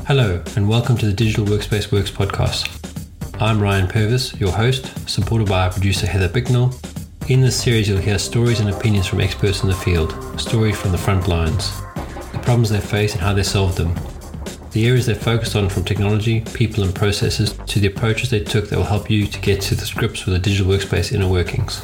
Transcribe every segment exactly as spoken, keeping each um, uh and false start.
Hello, and welcome to the Digital Workspace Works podcast. I'm Ryan Purvis, your host, supported by our producer Heather Bicknell. In this series, you'll hear stories and opinions from experts in the field, stories from the front lines, the problems they face and how they solved them, the areas they focused on from technology, people and processes, to the approaches they took that will help you to get to the grips with the digital workspace inner workings.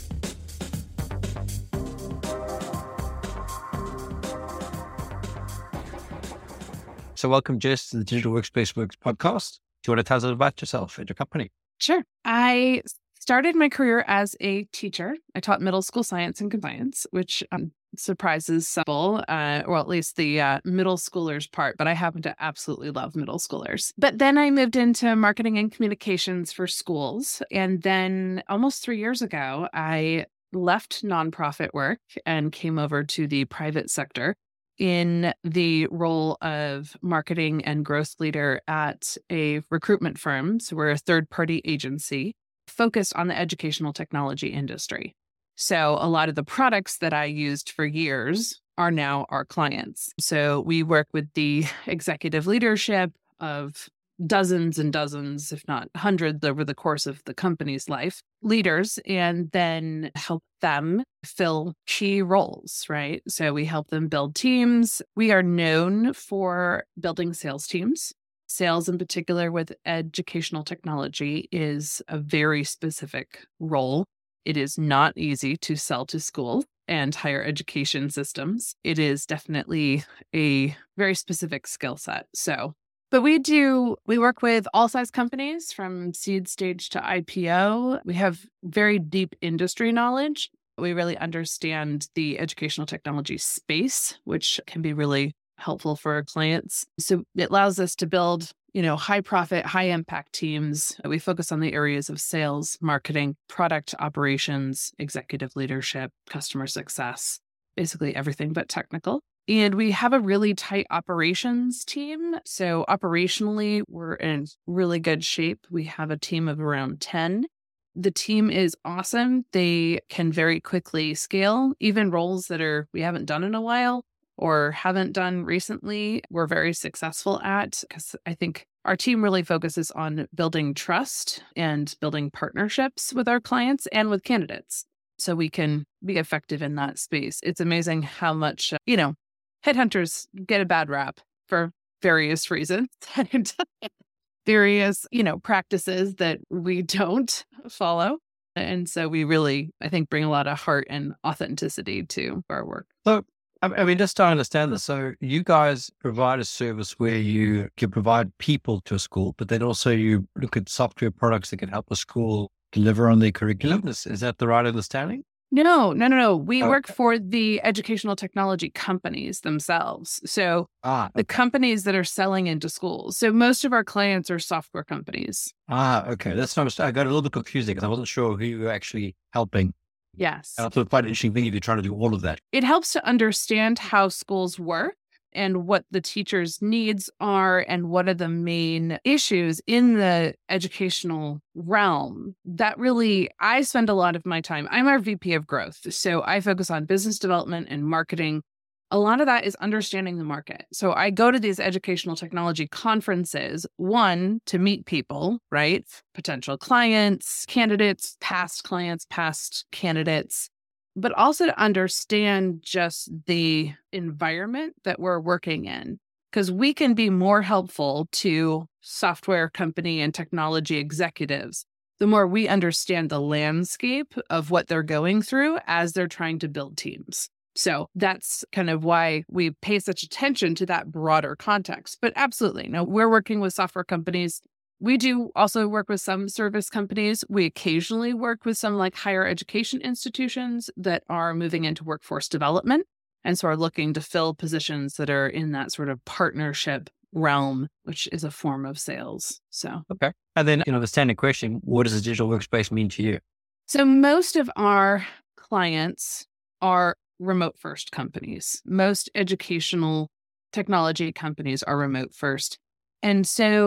So welcome, Jess, to the Digital Workspace Works podcast. Do you want to tell us about yourself and your company? Sure. I started my career as a teacher. I taught middle school science and compliance, which um, surprises some people, uh, or at least the uh, middle schoolers part, but I happen to absolutely love middle schoolers. But then I moved into marketing and communications for schools. And then almost three years ago, I left nonprofit work and came over to the private sector in the role of marketing and growth leader at a recruitment firm. So we're a third-party agency focused on the educational technology industry. So a lot of the products that I used for years are now our clients. So we work with the executive leadership of dozens and dozens, if not hundreds, over the course of the company's life, leaders, and then help them fill key roles, right? So we help them build teams. We are known for building sales teams. Sales in particular with educational technology is a very specific role. It is not easy to sell to schools and higher education systems. It is definitely a very specific skill set. So But we do, we work with all size companies from seed stage to I P O. We have very deep industry knowledge. We really understand the educational technology space, which can be really helpful for our clients. So it allows us to build, you know, high profit, high impact teams. We focus on the areas of sales, marketing, product operations, executive leadership, customer success, basically everything but technical. And we have a really tight operations team. So operationally, we're in really good shape. We have a team of around ten. The team is awesome. They can very quickly scale, even roles that are we haven't done in a while or haven't done recently, we're very successful at, because I think our team really focuses on building trust and building partnerships with our clients and with candidates so we can be effective in that space. It's amazing how much, uh, you know, headhunters get a bad rap for various reasons and various, you know, practices that we don't follow. And so we really, I think, bring a lot of heart and authenticity to our work. So, I I mean, just to understand this, so you guys provide a service where you can provide people to a school, but then also you look at software products that can help a school deliver on their curriculum. Is, is that the right understanding? No, no, no, no. We Oh, work for the educational technology companies themselves. So ah, the okay. companies that are selling into schools. So most of our clients are software companies. Ah, okay. That's not, I got a little bit confused because I wasn't sure who you were actually helping. Yes. And I thought quite an interesting thing if you're trying to do all of that. It helps to understand how schools work and what the teachers' needs are and what are the main issues in the educational realm. That really, I spend a lot of my time. I'm our V P of growth. So I focus on business development and marketing. A lot of that is understanding the market. So I go to these educational technology conferences, one, to meet people, right? Potential clients, candidates, past clients, past candidates, but also to understand just the environment that we're working in, because we can be more helpful to software company and technology executives the more we understand the landscape of what they're going through as they're trying to build teams. So that's kind of why we pay such attention to that broader context. But absolutely, no, we're working with software companies. We do also work with some service companies. We occasionally work with some like higher education institutions that are moving into workforce development. And so are looking to fill positions that are in that sort of partnership realm, which is a form of sales. So, Okay. And then, you know, the standard question, what does a digital workspace mean to you? so most of our clients are remote first companies. Most educational technology companies are remote first. And so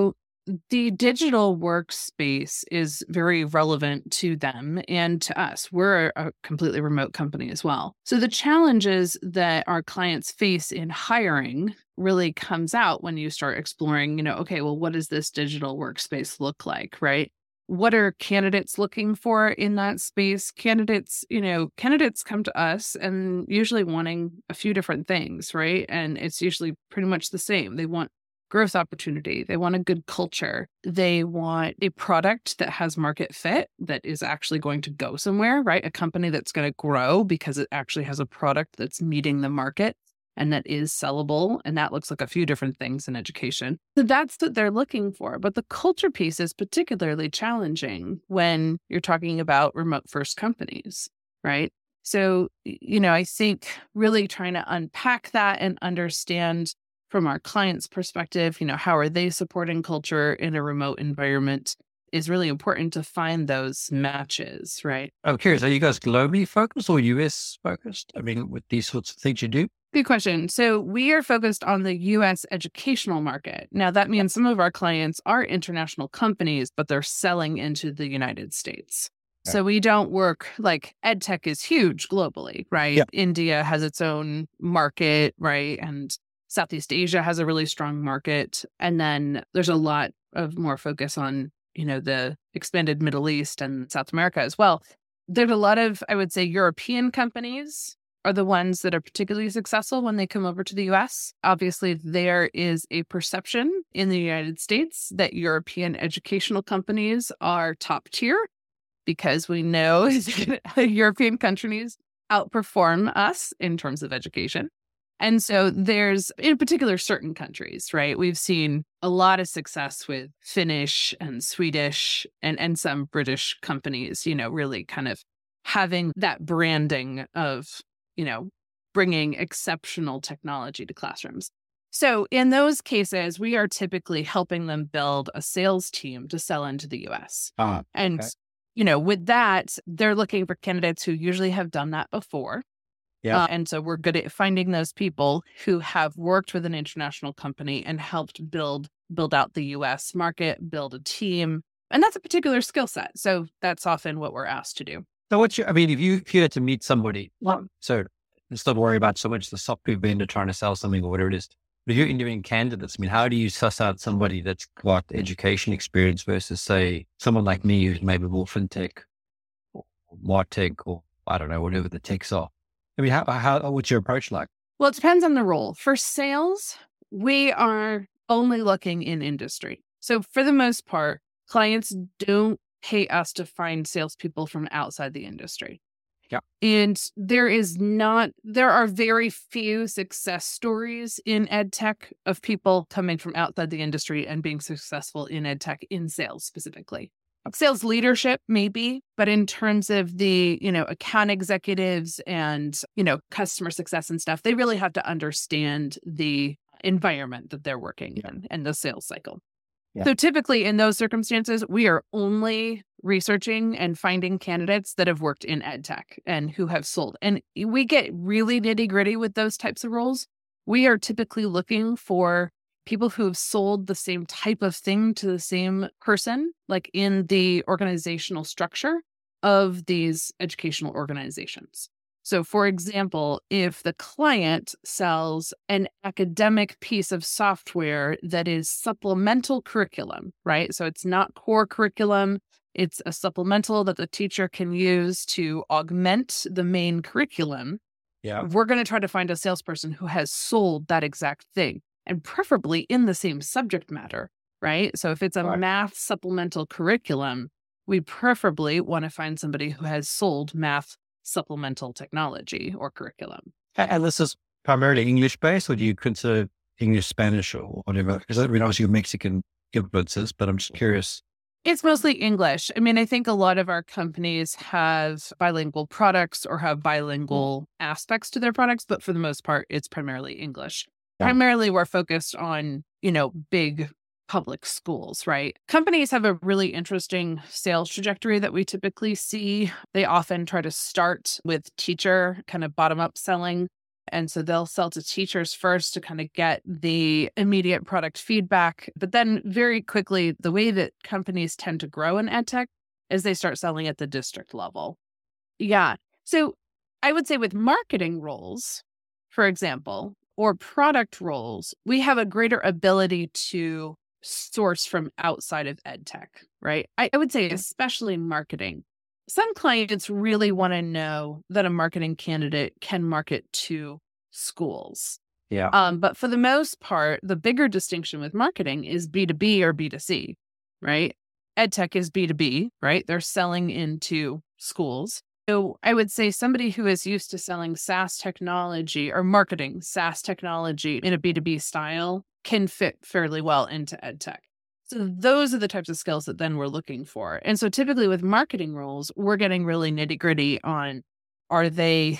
the digital workspace is very relevant to them and to us. We're a completely remote company as well. So the challenges that our clients face in hiring really comes out when you start exploring, you know, okay, well, what does this digital workspace look like, right? What are candidates looking for in that space? Candidates, you know, candidates come to us and usually wanting a few different things, right? And it's usually pretty much the same. They want growth opportunity. They want a good culture. They want a product that has market fit, that is actually going to go somewhere, right? A company that's going to grow because it actually has a product that's meeting the market and that is sellable. And that looks like a few different things in education. So that's what they're looking for. But the culture piece is particularly challenging when you're talking about remote first companies, right? So, you know, I think really trying to unpack that and understand from our client's perspective, you know, how are they supporting culture in a remote environment is really important to find those matches, right? I'm curious, are you guys globally focused or U S focused? I mean, with these sorts of things you do? Good question. So we are focused on the U S educational market. Now, that means some of our clients are international companies, but they're selling into the United States. Okay. So we don't work like EdTech is huge globally, right? Yeah. India has its own market, right? And Southeast Asia has a really strong market. And then there's a lot of more focus on, you know, the expanded Middle East and South America as well. There's a lot of, I would say, European companies are the ones that are particularly successful when they come over to the U S. Obviously, there is a perception in the United States that European educational companies are top tier because we know European countries outperform us in terms of education. And so there's, in particular, certain countries, right? We've seen a lot of success with Finnish and Swedish and, and some British companies, you know, really kind of having that branding of, you know, bringing exceptional technology to classrooms. So in those cases, we are typically helping them build a sales team to sell into the U S. Uh, and, okay. you know, with that, they're looking for candidates who usually have done that before. Yeah. Uh, and so we're good at finding those people who have worked with an international company and helped build build out the U S market, build a team. And that's a particular skill set. So that's often what we're asked to do. So what's your, I mean, if you, if you had to meet somebody, well, so let's not worry about so much the software vendor trying to sell something or whatever it is. But if you're interviewing candidates, I mean, how do you suss out somebody that's got education experience versus, say, someone like me who's maybe more fintech or martech or I don't know, whatever the techs are? I mean, how, how, what's your approach like? Well, it depends on the role. For sales, we are only looking in industry. So for the most part, clients don't pay us to find salespeople from outside the industry. Yeah. And there is not, there are very few success stories in ed tech of people coming from outside the industry and being successful in ed tech in sales specifically. Sales leadership, maybe, but in terms of the, you know, account executives and, you know, customer success and stuff, they really have to understand the environment that they're working yeah. in and the sales cycle. Yeah. So typically in those circumstances, we are only researching and finding candidates that have worked in ed tech and who have sold. And we get really nitty gritty with those types of roles. We are typically looking for people who have sold the same type of thing to the same person, like in the organizational structure of these educational organizations. So for example, if the client sells an academic piece of software that is supplemental curriculum, right? So it's not core curriculum, it's a supplemental that the teacher can use to augment the main curriculum. Yeah. We're going to try to find a salesperson who has sold that exact thing, and preferably in the same subject matter, right? So if it's a right. math supplemental curriculum, we preferably want to find somebody who has sold math supplemental technology or curriculum. And this is primarily English-based, or do you consider English, Spanish, or whatever? Because I mean, obviously, Mexican influences, but I'm just curious. It's mostly English. I mean, I think a lot of our companies have bilingual products or have bilingual aspects to their products, but for the most part, it's primarily English. Yeah. Primarily, we're focused on, you know, big public schools, right? Companies have a really interesting sales trajectory that we typically see. They often try to start with teacher kind of bottom up selling. And so they'll sell to teachers first to kind of get the immediate product feedback. But then very quickly, the way that companies tend to grow in ed tech is they start selling at the district level. Yeah. So I would say with marketing roles, for example, or product roles, we have a greater ability to source from outside of ed tech, right? I, I would say, especially marketing. Some clients really want to know that a marketing candidate can market to schools. Yeah. Um, but for the most part, the bigger distinction with marketing is B two B or B two C, right? Ed tech is B two B, right? They're selling into schools. So I would say somebody who is used to selling SaaS technology or marketing SaaS technology in a B two B style can fit fairly well into ed tech. So those are the types of skills that then we're looking for. And so typically with marketing roles, we're getting really nitty gritty on, are they,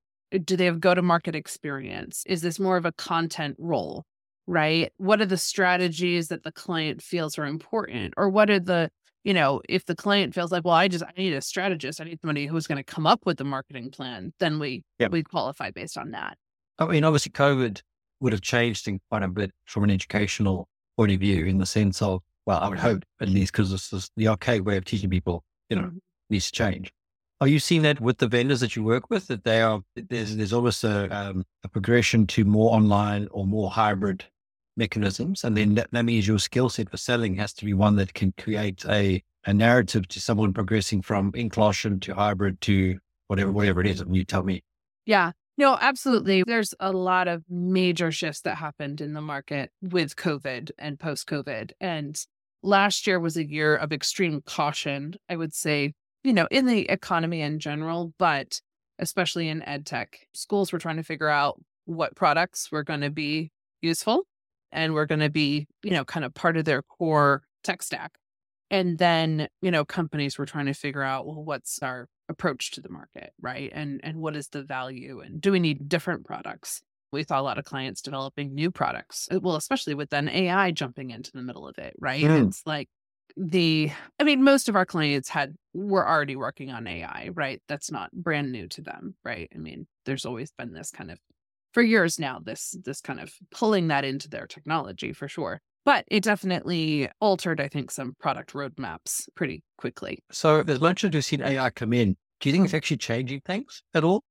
do they have go-to-market experience? Is this more of a content role, right? What are the strategies that the client feels are important? Or what are the, you know, if the client feels like, well, I just, I need a strategist, I need somebody who's going to come up with the marketing plan, then we, Yep. we qualify based on that. I mean, obviously COVID would have changed things quite a bit from an educational point of view in the sense of, well, I would hope at least, because this is the archaic way of teaching people, you know, Mhm. needs to change. Are you seeing that with the vendors that you work with, that they are, there's, there's almost a, um, a progression to more online or more hybrid mechanisms? And then that, that means your skill set for selling has to be one that can create a, a narrative to someone progressing from in-classroom to hybrid to whatever, whatever it is. And you tell me. Yeah, no, absolutely. There's a lot of major shifts that happened in the market with COVID and post-COVID. And last year was a year of extreme caution, I would say, you know, in the economy in general, but especially in ed tech. Schools were trying to figure out what products were going to be useful and were going to be, you know, kind of part of their core tech stack. And then, you know, companies were trying to figure out, well, what's our approach to the market, right? And and what is the value? And do we need different products? We saw a lot of clients developing new products. Well, especially with then A I jumping into the middle of it, right? Mm. It's like the, I mean, most of our clients had, were already working on A I, right? That's not brand new to them, right? I mean, there's always been this kind of, for years now, this this kind of pulling that into their technology for sure. But it definitely altered, I think, some product roadmaps pretty quickly. So as much as you've seen A I come in, do you think it's actually changing things at all?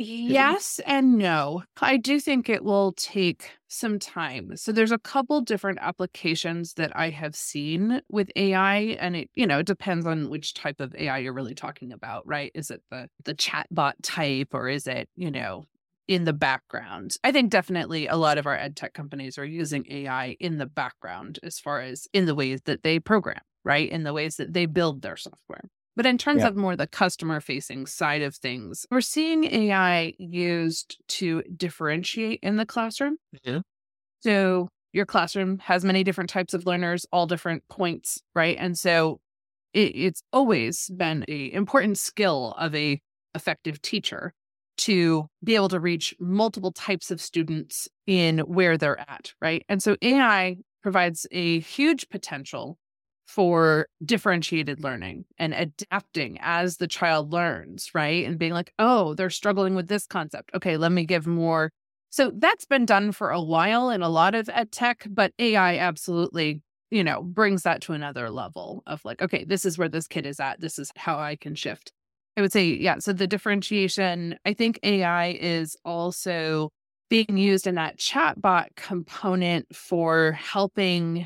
Yes and no. I do think it will take some time. So there's a couple different applications that I have seen with A I, and it, you know, it depends on which type of A I you're really talking about, right? Is it the the chatbot type, or is it, you know, in the background? I think definitely a lot of our ed tech companies are using A I in the background as far as in the ways that they program, right? In the ways that they build their software. But in terms Yeah. of more the customer facing side of things, we're seeing A I used to differentiate in the classroom. Yeah. So your classroom has many different types of learners, all different points, right? And so it, it's always been a important skill of a effective teacher to be able to reach multiple types of students in where they're at, right? And so A I provides a huge potential for differentiated learning and adapting as the child learns, right? And being like, oh, they're struggling with this concept. Okay, let me give more. So that's been done for a while in a lot of ed tech, but A I absolutely, you know, brings that to another level of like, okay, this is where this kid is at. This is how I can shift. I would say, yeah. So the differentiation, I think A I is also being used in that chatbot component for helping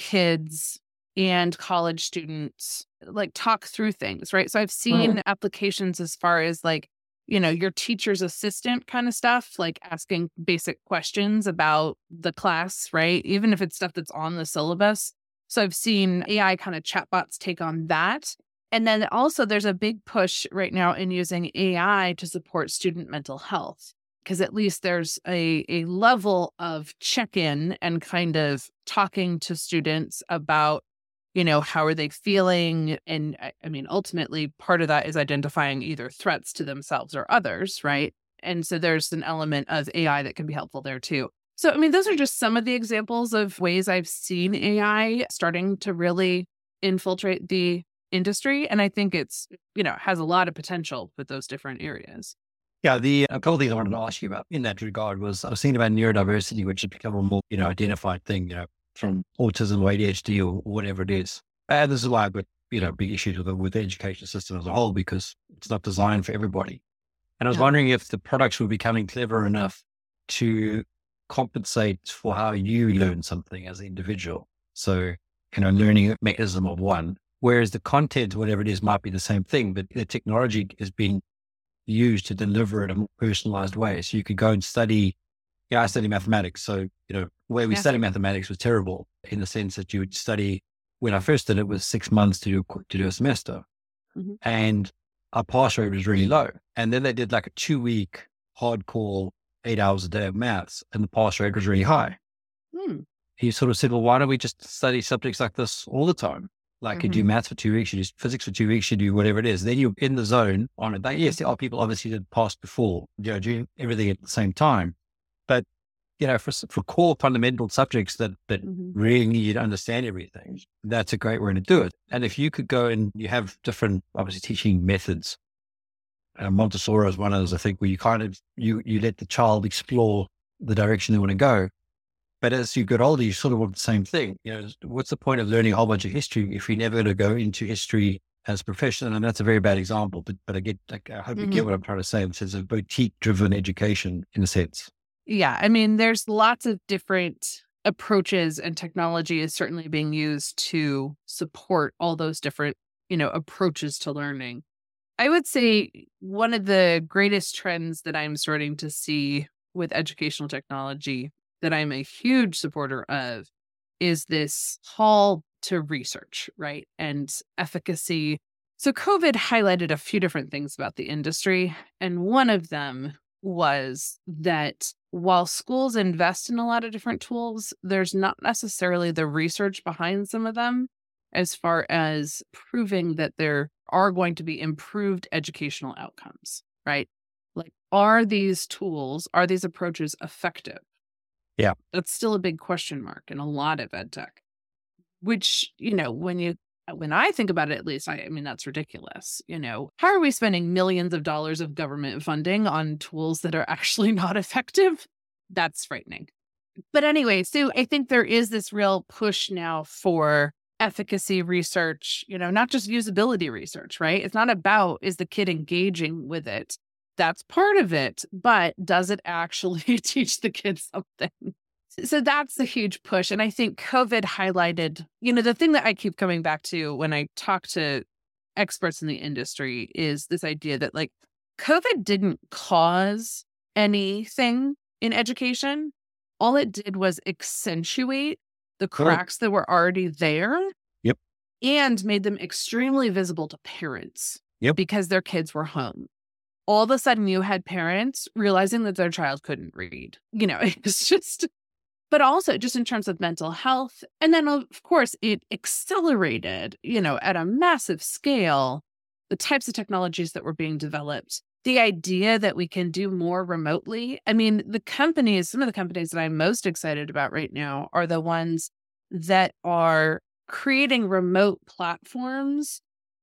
kids and college students like talk through things, right? So I've seen Mhm. applications as far as like, you know, your teacher's assistant kind of stuff, like asking basic questions about the class, right? Even if it's stuff that's on the syllabus. So I've seen A I kind of chatbots take on that. And then also there's a big push right now in using A I to support student mental health, because at least there's a, a level of check-in and kind of talking to students about, you know, how are they feeling? And I, I mean, ultimately, part of that is identifying either threats to themselves or others, right? And so there's an element of A I that can be helpful there too. So, I mean, those are just some of the examples of ways I've seen A I starting to really infiltrate the industry. And I think it's, you know, has a lot of potential with those different areas. Yeah, the a couple of things I wanted to ask you about in that regard was I was thinking about neurodiversity, which has become a more, you know, identified thing, you know, from autism or A D H D or whatever it is. And this is why I've got, you know, big issues with the, with the education system as a whole, because it's not designed for everybody. And I was Yeah. wondering if the products were becoming clever enough to compensate for how you learn something as an individual. So, you know, learning a mechanism of one, whereas the content, whatever it is, might be the same thing, but the technology is being used to deliver it in a more personalized way. So you could go and study, yeah, I study mathematics. So, you know, where we Yeah. study mathematics was terrible in the sense that you would study, when I first did it, was six months to do, to do a semester. Mhm. And our pass rate was really low. And then they did like a two week hardcore, eight hours a day of maths, and the pass rate was really high. Hmm. He sort of said, well, why don't we just study subjects like this all the time? Like you do maths for two weeks, you do physics for two weeks, you do whatever it is. Then you're in the zone on it. Like, yes, there are people obviously that passed before, you know, doing everything at the same time. But, you know, for for core fundamental subjects that, that Mhm. really need you to understand everything, that's a great way to do it. And if you could go and you have different, obviously, teaching methods. Uh, Montessori is one of those, I think, where you kind of, you, you let the child explore the direction they want to go. But as you get older, you sort of want the same thing. You know, what's the point of learning a whole bunch of history if you're never going to go into history as a profession? And that's a very bad example, but but I get, like, I hope you get what I'm trying to say. It's a boutique-driven education in a sense. Yeah. I mean, there's lots of different approaches, and technology is certainly being used to support all those different, you know, approaches to learning. I would say one of the greatest trends that I'm starting to see with educational technology that I'm a huge supporter of is this call to research, right? And efficacy. So COVID highlighted a few different things about the industry. And one of them was that while schools invest in a lot of different tools, there's not necessarily the research behind some of them as far as proving that there are going to be improved educational outcomes, right? Like, are these tools, are these approaches effective? Yeah. That's still a big question mark in a lot of ed tech, which, you know, when you, when I think about it, at least, I, I mean, that's ridiculous. You know, how are we spending millions of dollars of government funding on tools that are actually not effective? That's frightening. But anyway, so I think there is this real push now for efficacy research, you know, not just usability research, right? It's not about, is the kid engaging with it? That's part of it, but does it actually teach the kids something? So that's a huge push. And I think COVID highlighted, you know, the thing that I keep coming back to when I talk to experts in the industry is this idea that, like, COVID didn't cause anything in education. All it did was accentuate the cracks that were already there. Yep. And made them extremely visible to parents. Yep. Because their kids were home. All of a sudden you had parents realizing that their child couldn't read. You know, it's just, but also just in terms of mental health. And then, of course, it accelerated, you know, at a massive scale, the types of technologies that were being developed. The idea that we can do more remotely. I mean, the companies, some of the companies that I'm most excited about right now are the ones that are creating remote platforms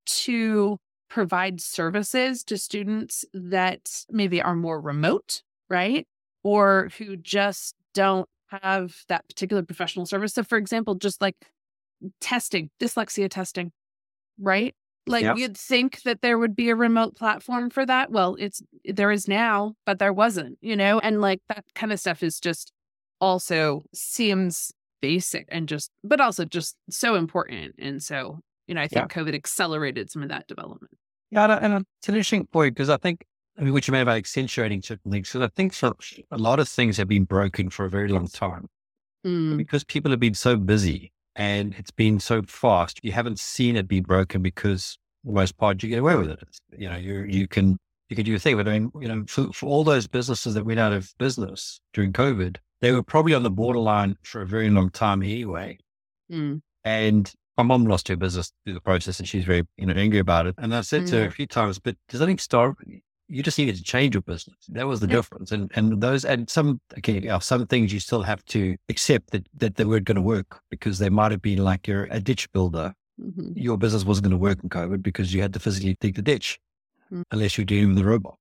to provide services to students that maybe are more remote, right? Or who just don't have that particular professional service. So, for example, just like testing, dyslexia testing, right? Like, Yep. You'd think that there would be a remote platform for that. Well, it's there is now, but there wasn't, you know? And like that kind of stuff is just also seems basic and just, but also just so important. And so, you know, I think COVID accelerated some of that development. Yeah, and, and it's an interesting point because I think, I mean, what you meant about accentuating certain things, because I think for a lot of things have been broken for a very long time Mm. because people have been so busy and it's been so fast. You haven't seen it be broken because for the most part you get away with it. It's, you know, you you can you can do your thing. But I mean, you know, for, for all those businesses that went out of business during COVID, they were probably on the borderline for a very long time anyway. Mm. And my mom lost her business through the process and she's very, you know, angry about it. And I said to her a Mm. few times, but does anything start? You just needed to change your business. That was the Yeah. difference. And and those, and some, okay, yeah, some things you still have to accept that, that they weren't going to work because they might have been like you're a ditch builder. Mhm. Your business wasn't going to work in COVID because you had to physically dig the ditch Mm. unless you're dealing with a robot.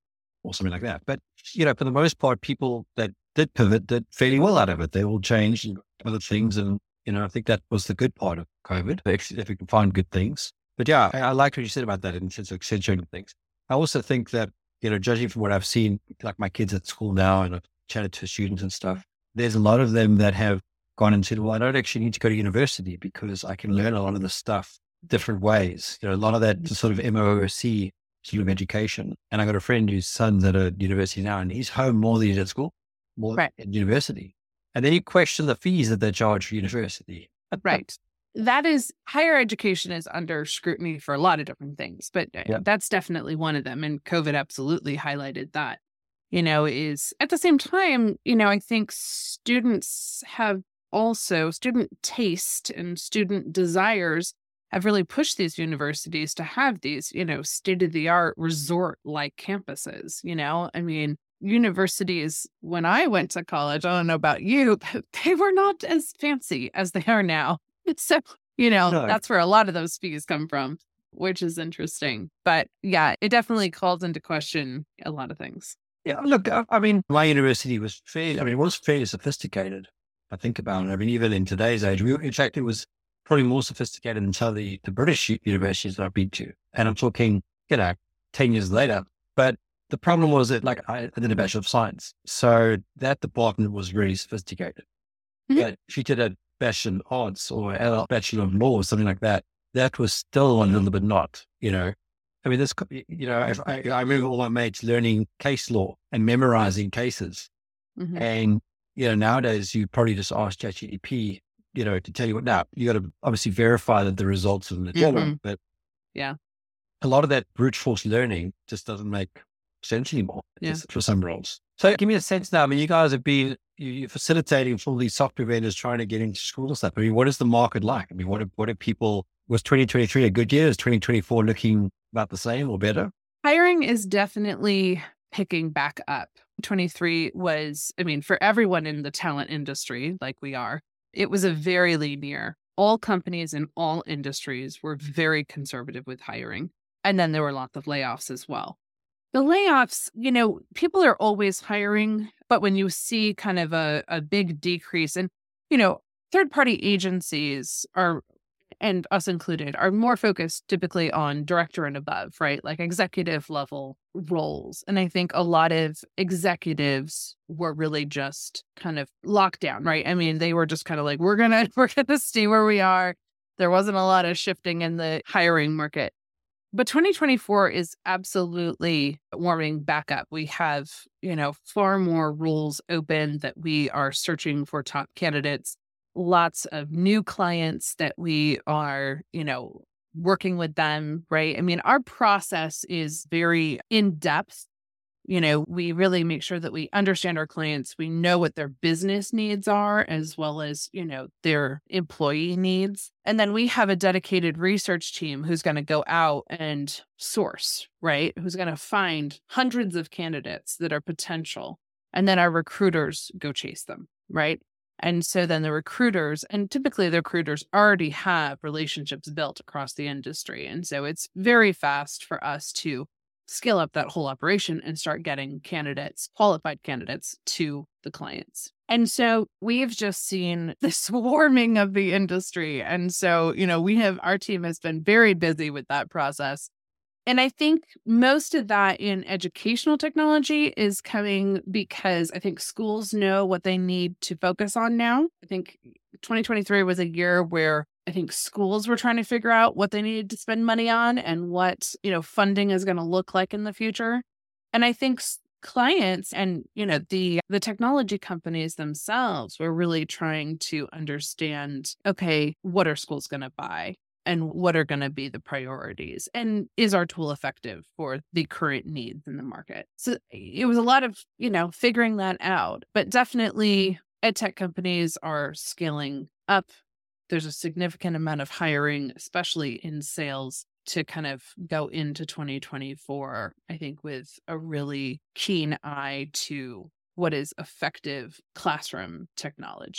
or something like that. But, you know, for the most part, people that did pivot did fairly well out of it. They all changed and other things. And, you know, I think that was the good part of COVID, actually, if we can find good things. But yeah, I, I like what you said about that in terms of accentuating things. I also think that, you know, judging from what I've seen, like my kids at school now, and I've chatted to students and stuff, there's a lot of them that have gone and said, well, I don't actually need to go to university because I can learn a lot of this stuff different ways. You know, a lot of that sort of M O O C sort of education. And I got a friend whose son's at a university now, and he's home more than he's at school, more Right. at university. And then you question the fees that they charge for university. Right. That is, higher education is under scrutiny for a lot of different things, but Yeah. that's definitely one of them. And COVID absolutely highlighted that, you know, is at the same time, you know, I think students have also, student taste and student desires have really pushed these universities to have these, you know, state-of-the-art resort-like campuses, you know? I mean, universities, when I went to college, I don't know about you, but they were not as fancy as they are now. So, you know, No. that's where a lot of those fees come from, which is interesting. But yeah, it definitely calls into question a lot of things. Yeah, look, I, I mean, my university was fairly, I mean, it was fairly sophisticated. I think about it. I mean, even in today's age, we, in fact, it was probably more sophisticated than some of the, the British universities that I've been to. And I'm talking, you know, ten years later. But the problem was that, like, I, I did a Bachelor of Science. So that department was really sophisticated. Mhm. But if you did a Bachelor of Arts or a Bachelor of Law or something like that, that was still a little bit not, you know. I mean, this, you know, I, I I remember all my mates learning case law and memorizing cases. Mhm. And, you know, nowadays you probably just ask ChatGPT, you know, to tell you what. Now, you got to obviously verify that the results are legitimate, Mhm. but Yeah. a lot of that brute force learning just doesn't make sense anymore Yeah. just for some roles. So give me a sense now. I mean, you guys have been, you- you're facilitating for all these software vendors trying to get into schools and stuff. I mean, what is the market like? I mean, what are, what are people, was twenty twenty-three a good year? Is twenty twenty-four looking about the same or better? Hiring is definitely picking back up. twenty-three was, I mean, for everyone in the talent industry, like we are, it was a very lean year. All companies in all industries were very conservative with hiring. And then there were lots of layoffs as well. The layoffs, you know, people are always hiring, but when you see kind of a, a big decrease, and, you know, third party agencies are, and us included, are more focused typically on director and above, right? Like executive level roles. And I think a lot of executives were really just kind of locked down, right? I mean, they were just kind of like, we're going to, we're going to stay where we are. There wasn't a lot of shifting in the hiring market. But twenty twenty-four is absolutely warming back up. We have, you know, far more roles open that we are searching for top candidates, lots of new clients that we are, you know, working with them, right? I mean, our process is very in depth. You know, we really make sure that we understand our clients. We know what their business needs are, as well as, you know, their employee needs. And then we have a dedicated research team who's going to go out and source, right? Who's going to find hundreds of candidates that are potential. And then our recruiters go chase them, right? And so then the recruiters, and typically the recruiters already have relationships built across the industry. And so it's very fast for us to scale up that whole operation and start getting candidates, qualified candidates to the clients. And so we've just seen the swarming of the industry. And so, you know, we have, our team has been very busy with that process. And I think most of that in educational technology is coming because I think schools know what they need to focus on now. I think twenty twenty-three was a year where I think schools were trying to figure out what they needed to spend money on and what, you know, funding is going to look like in the future. And I think s- clients and, you know, the the technology companies themselves were really trying to understand, okay, what are schools going to buy? And what are going to be the priorities? And is our tool effective for the current needs in the market? So it was a lot of, you know, figuring that out. But definitely ed tech companies are scaling up. There's a significant amount of hiring, especially in sales, to kind of go into twenty twenty-four, I think, with a really keen eye to what is effective classroom technology.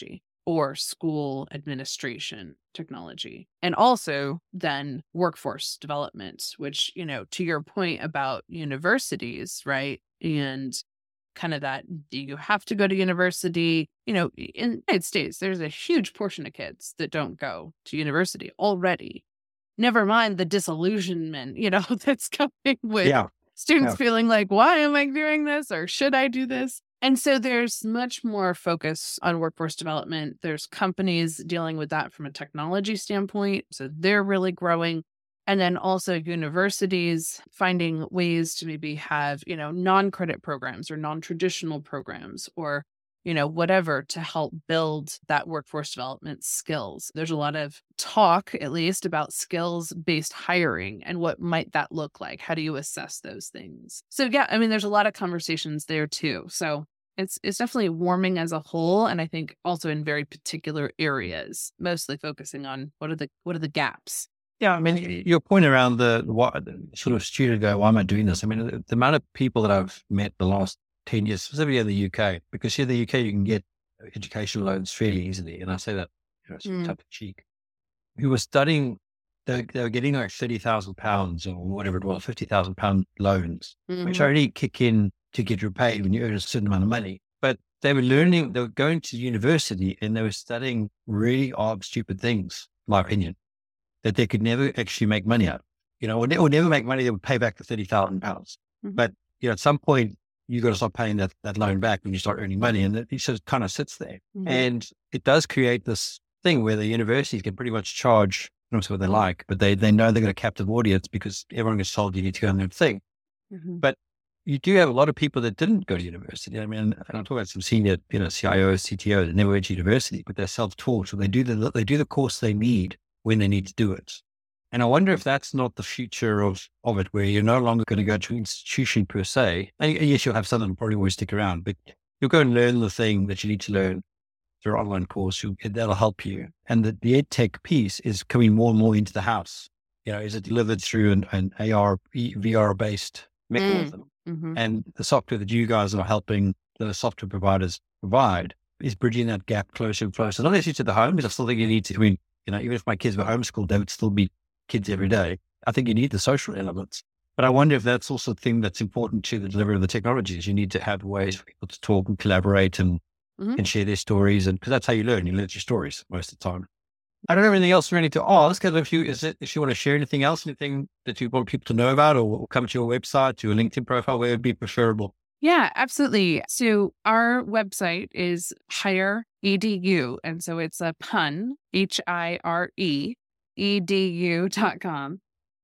or school administration technology. And also then workforce development, which, you know, to your point about universities, right? And kind of that, do you have to go to university? You know, in the United States, there's a huge portion of kids that don't go to university already. Never mind the disillusionment, you know, that's coming with Yeah. students Yeah. feeling like, why am I doing this? Or should I do this? And so there's much more focus on workforce development. There's companies dealing with that from a technology standpoint. So they're really growing. And then also universities finding ways to maybe have, you know, non-credit programs or non-traditional programs or, you know, whatever to help build that workforce development skills. There's a lot of talk, at least, about skills-based hiring and what might that look like? How do you assess those things? So yeah, I mean, there's a lot of conversations there too. So it's it's definitely warming as a whole. And I think also in very particular areas, mostly focusing on what are the what are the gaps? Yeah, I mean, your point around the what sort of student go, why am I doing this? I mean, the, the amount of people that I've met the last ten years, specifically in the U K, because here in the U K, you can get educational loans fairly easily. And I say that, you know, it's Mm. tongue in cheek. Who were studying, they, they were getting like thirty thousand pounds or whatever it was, fifty thousand pound loans, which Mhm. only kick in to get repaid when you earn a certain amount of money. But they were learning, they were going to university and they were studying really odd, stupid things, in my opinion, that they could never actually make money out of. You know, or, ne- or never make money that would pay back the thirty thousand pounds. Mhm. But, you know, at some point, you got to start paying that, that loan back when you start earning money. And it just kind of sits there. Mhm. And it does create this thing where the universities can pretty much charge, I don't know what they like, but they, they know they've got a captive audience because everyone gets told you need to go on their thing. Mhm. But you do have a lot of people that didn't go to university. I mean, and I'm talking about some senior, you know, C I Os, C T Os that never went to university, but they're self-taught. So they do the, they do the course they need when they need to do it. And I wonder if that's not the future of, of it, where you're no longer going to go to an institution per se. And yes, you'll have some that will probably always stick around, but you'll go and learn the thing that you need to learn through an online course. You, that'll help you. And the, the ed tech piece is coming more and more into the house. You know, is it delivered through an, an A R, V R based mechanism? Mhm. And the software that you guys are helping the software providers provide is bridging that gap closer and closer. Not necessarily to the home, because I still think you need to, I mean, you know, even if my kids were homeschooled, they would still be kids every day. I think you need the social elements. But I wonder if that's also a thing that's important to the delivery of the technologies. You need to have ways for people to talk and collaborate and, Mhm. and share their stories. And because that's how you learn. You learn your stories most of the time. I don't have anything else really to ask. If you, is it, if you want to share anything else, anything that you want people to know about, or come to your website, to your LinkedIn profile, where would be preferable? Yeah, absolutely. So our website is Hire E D U. And so it's a pun, H I R E, E D U dot com.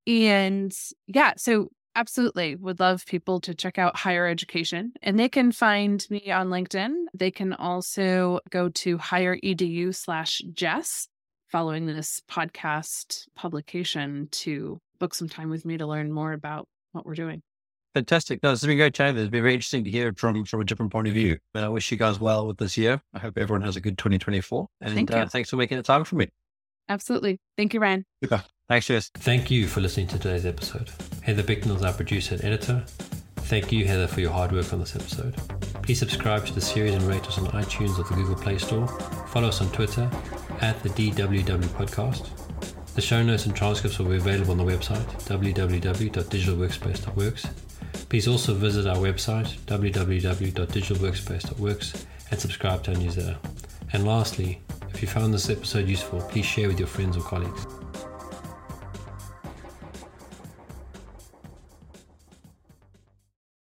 And yeah, so absolutely would love people to check out higher education. And they can find me on LinkedIn. They can also go to higher edu slash Jess following this podcast publication to book some time with me to learn more about what we're doing. Fantastic. No, this has been great, Jane. It's been very interesting to hear it from, from a different point of view. And I wish you guys well with this year. I hope everyone has a good twenty twenty-four. And Thank you. uh, thanks for making the time for me. Absolutely. Thank you, Ryan. Super. Thanks, Jess. Thank you for listening to today's episode. Heather Bicknell is our producer and editor. Thank you, Heather, for your hard work on this episode. Please subscribe to the series and rate us on iTunes or the Google Play Store. Follow us on Twitter at the D W W Podcast. The show notes and transcripts will be available on the website, w w w dot digital workspace dot works. Please also visit our website, w w w dot digital workspace dot works, and subscribe to our newsletter. And lastly, if you found this episode useful, please share with your friends or colleagues.